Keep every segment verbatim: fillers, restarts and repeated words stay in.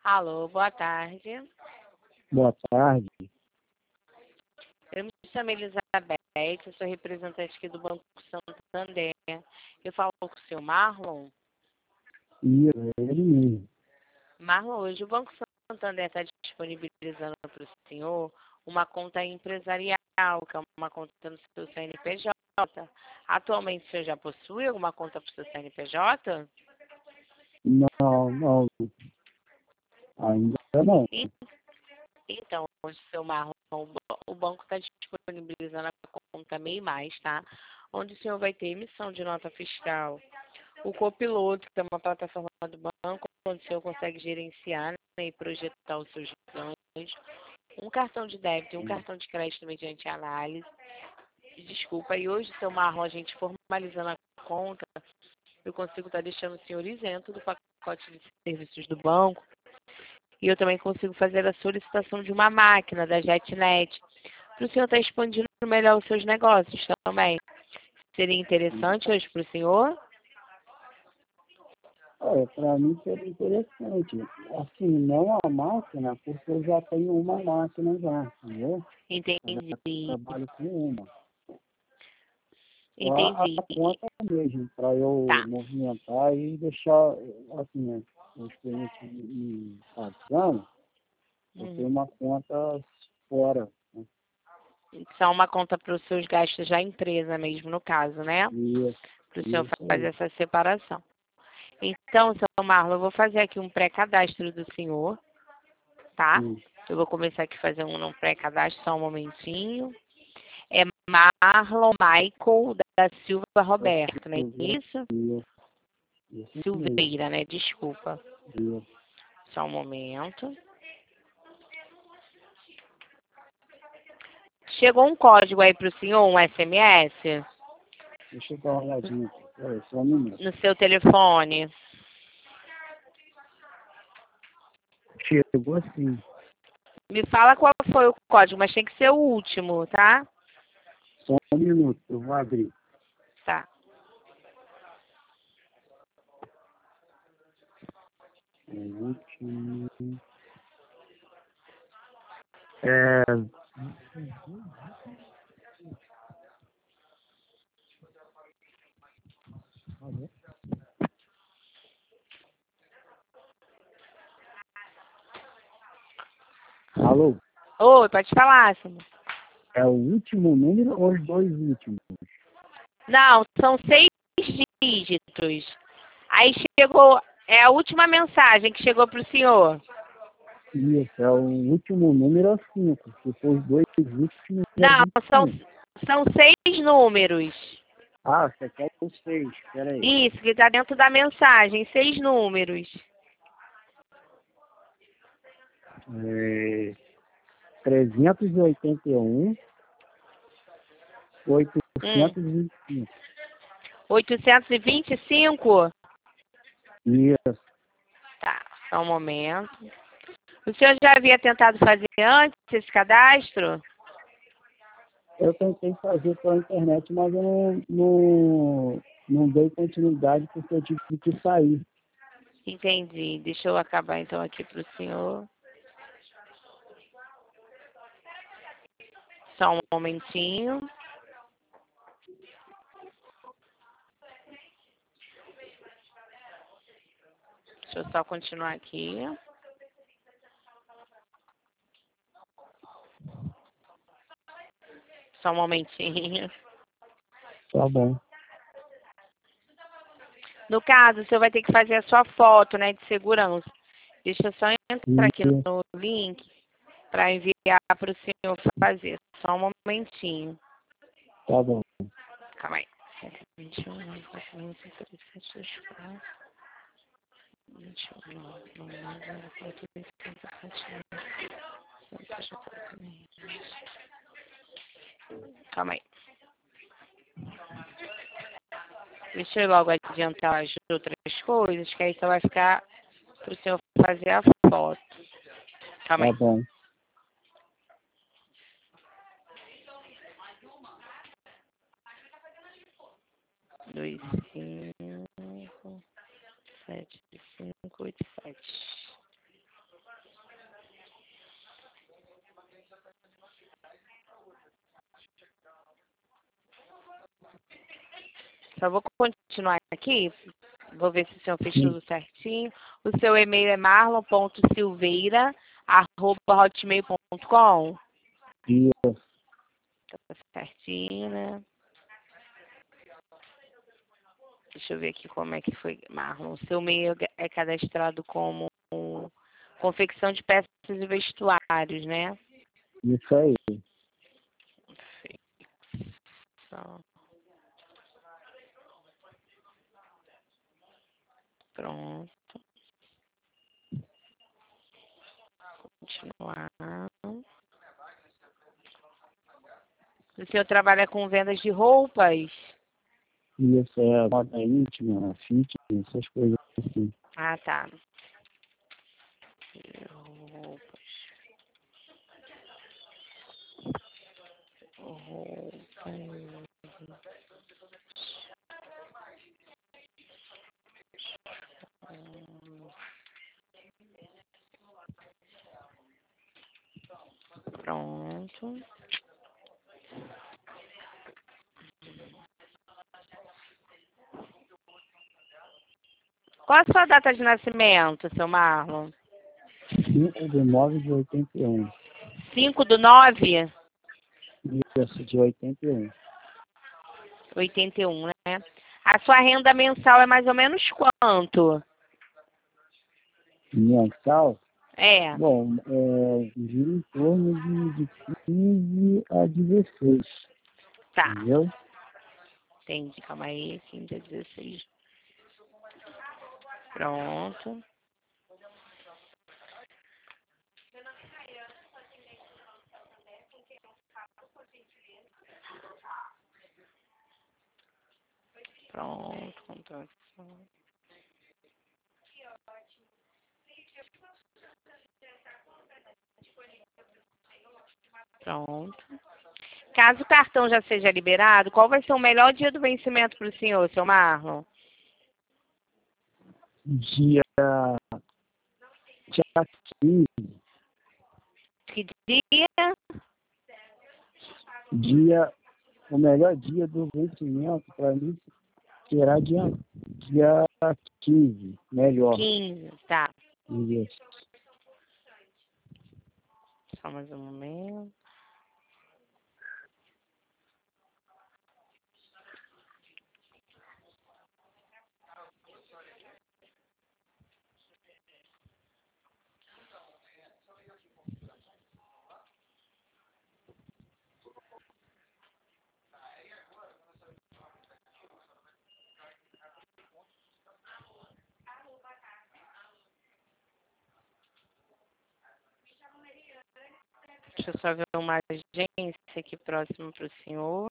Alô, boa tarde. Boa tarde. Eu me chamo Elizabeth, eu sou representante aqui do Banco Santander. Eu falo com o senhor Marlon. E ele mesmo. Marlon, hoje o Banco Santander está disponibilizando para o senhor uma conta empresarial, que é uma conta no seu C N P J. Atualmente o senhor já possui alguma conta para o seu C N P J? Não, não. Ainda não. Então, hoje, seu Marlon, o banco está disponibilizando a conta MEI Mais, tá? Onde o senhor vai ter emissão de nota fiscal, o copiloto, que é uma plataforma do banco, onde o senhor consegue gerenciar, né, e projetar os seus ganhos, um cartão de débito e um cartão de crédito mediante análise. Desculpa, e hoje, seu Marlon, a gente formalizando a conta, eu consigo estar deixando o senhor isento do pacote de serviços do banco. E eu também consigo fazer a solicitação de uma máquina da JetNet, para o senhor estar expandindo melhor os seus negócios também. Seria interessante hoje para o senhor? É, para mim seria interessante. Assim, não a máquina, porque eu já tenho uma máquina já, entendeu? Entendi. Eu trabalho com uma. Só Entendi. a conta mesmo, para eu Tá. movimentar e deixar, assim, né, os clientes me pagando, eu tenho Uhum. uma conta fora. Né? Só uma conta para os seus gastos da empresa mesmo, no caso, né? Isso, Para o senhor isso fazer aí. essa separação. Então, seu Marlon, eu vou fazer aqui um pré-cadastro do senhor, tá? Sim. Eu vou começar aqui a fazer um um pré-cadastro, só um momentinho. É Marlon Michael da Silva Roberto, não é isso? Isso, isso mesmo. Silveira, né? Desculpa. Isso. Só um momento. Chegou um código aí para o senhor, um S M S? Deixa eu dar uma olhadinha aqui. Peraí, só um minuto. No seu telefone? Chegou assim. Me fala qual foi o código, mas tem que ser o último, tá? Só um minuto, eu vou abrir. Tá. É, último. É. Alô? Oi, pode falar, senhor. É o último número ou os dois últimos? Não, são seis dígitos. Aí chegou, é a última mensagem que chegou para o senhor. Isso, é o último número é cinco. Se for os dois últimos é Não, vinte e são, cinco. são seis números. Ah, você quer os seis, peraí. Isso, que está dentro da mensagem, seis números. É, trezentos e oitenta e um, Hum. oitocentos e vinte e cinco. oitocentos e vinte e cinco? Isso. Tá, só um momento. O senhor já havia tentado fazer antes esse cadastro? Eu tentei fazer pela internet, mas eu não, não, não dei continuidade porque eu tive que sair. Entendi. Deixa eu acabar então aqui para o senhor. Só um momentinho. Deixa eu só continuar aqui. Só um momentinho. Tá bom. No caso, o senhor vai ter que fazer a sua foto, né, de segurança. Deixa eu só entrar aqui Isso. no link para enviar para o senhor fazer. Só um momentinho. Tá bom. Calma aí. vinte e um, quatro, vinte e sete, vinte e quatro. vinte e um, nove, nove, quatro, sete, calma aí. Deixa eu logo adiantar as outras coisas, que aí só vai ficar para o senhor fazer a foto. Calma Tá aí. bom. Dois, cinco, sete, cinco, oito, sete. Só vou continuar aqui. Vou ver se o senhor fez Sim. tudo certinho. O seu e-mail é marlon ponto silveira arroba hotmail ponto com. Isso. Tá certinho, né? Deixa eu ver aqui como é que foi, Marlon. O seu e-mail é cadastrado como confecção de peças e vestuários, né? Isso aí. Confecção. Pronto. Continuar. O senhor trabalha com vendas de roupas? Isso é moda íntima, fitness, essas coisas assim. Ah, tá. Roupas. Roupas. Pronto. Qual a sua data de nascimento, seu Marlon? cinco de nove de oitenta e um. cinco do nove? Isso, de oitenta e um. oitenta e um, né? A sua renda mensal é mais ou menos quanto? Mensal? É, Bom, é, gira em torno de, de quinze a dezesseis. tá. Entendeu? Entendi, calma aí, quinze a dezesseis. Pronto. Pronto, contratação. Pronto. Caso o cartão já seja liberado, qual vai ser o melhor dia do vencimento para o senhor, seu Marlon? Dia, dia quinze, Que dia? dia, o melhor dia do vencimento para mim será dia, dia quinze, melhor. quinze, tá. Isso. Só mais um momento. Deixa eu só ver uma agência aqui próxima para o senhor.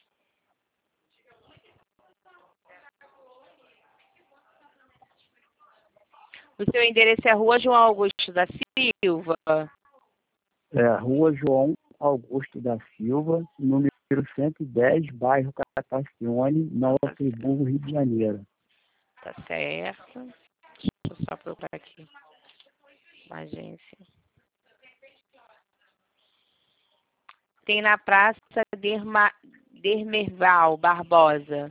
O seu endereço é Rua João Augusto da Silva? É, Rua João Augusto da Silva, número cento e dez, bairro Catacione, Nova Friburgo, Rio de Janeiro. Tá certo. Deixa eu só procurar aqui. Uma agência. Tem na Praça Derma, Dermerval Barbosa.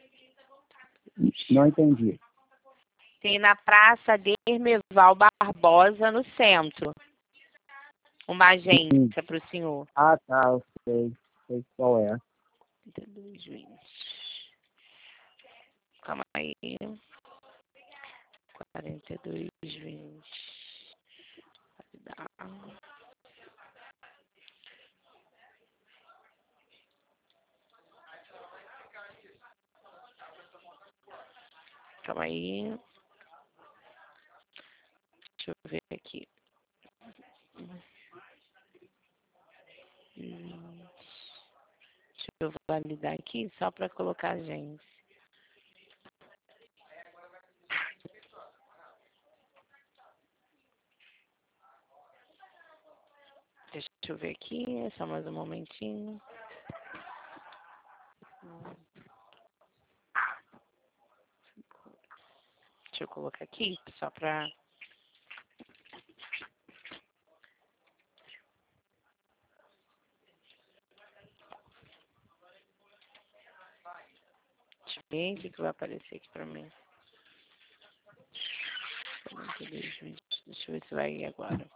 Não entendi. Tem na Praça Dermerval Barbosa, no centro. Uma agência para o senhor. Ah, tá, eu sei, sei qual é. quarenta e dois, vinte. Calma aí. quarenta e dois, vinte. Calma aí. Deixa eu ver aqui. Hum, Deixa eu validar aqui só para colocar a agência. Deixa eu ver aqui, só mais um momentinho. Deixa eu colocar aqui só para... bem, o que, que vai aparecer aqui pra mim? Deixa eu ver se vai ir agora.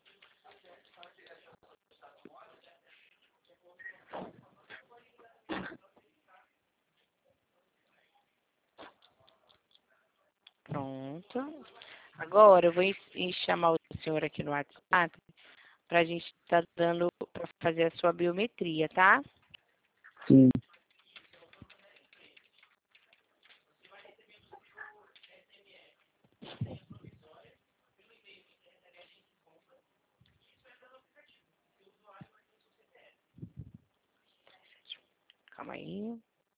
Pronto. Agora eu vou chamar o senhor aqui no WhatsApp para a gente estar tá dando para fazer a sua biometria, tá? Sim. Calma aí.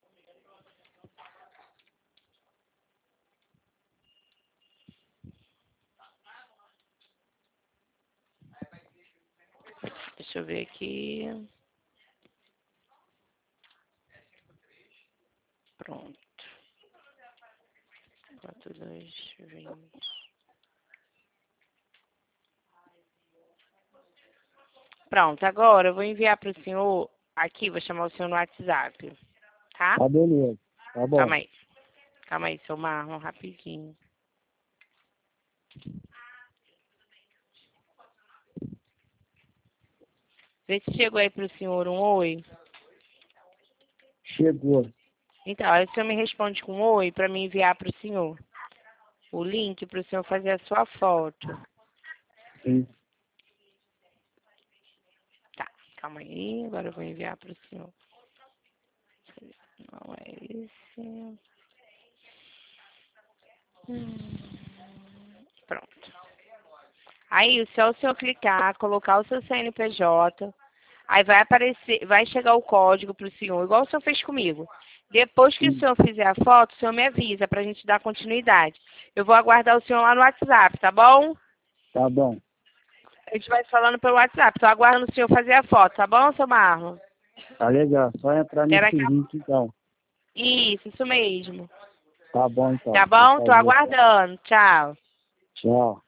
Deixa eu ver aqui. Pronto. quatro, dois, vinte. Pronto, agora eu vou enviar para o senhor aqui, vou chamar o senhor no WhatsApp, tá? Tá beleza, tá bom. Calma aí. Calma aí, seu Marlon, rapidinho. Vê se chegou aí para o senhor um oi. Chegou. Então, aí o senhor me responde com um oi para me enviar para o senhor o link para o senhor fazer a sua foto. Sim. Tá, calma aí, agora eu vou enviar para o senhor. Não é esse. Hum, pronto. Aí, se o senhor clicar, colocar o seu C N P J, aí vai aparecer, vai chegar o código para o senhor, igual o senhor fez comigo. Depois que Sim. o senhor fizer a foto, o senhor me avisa para a gente dar continuidade. Eu vou aguardar o senhor lá no WhatsApp, tá bom? Tá bom. A gente vai falando pelo WhatsApp. Tô aguardando o senhor fazer a foto, tá bom, seu Marlon? Tá legal. Só entrar Era nesse que... link então. Isso, isso mesmo. Tá bom então. Tá Vou bom? Tô fazer, tá? aguardando. Tchau. Tchau.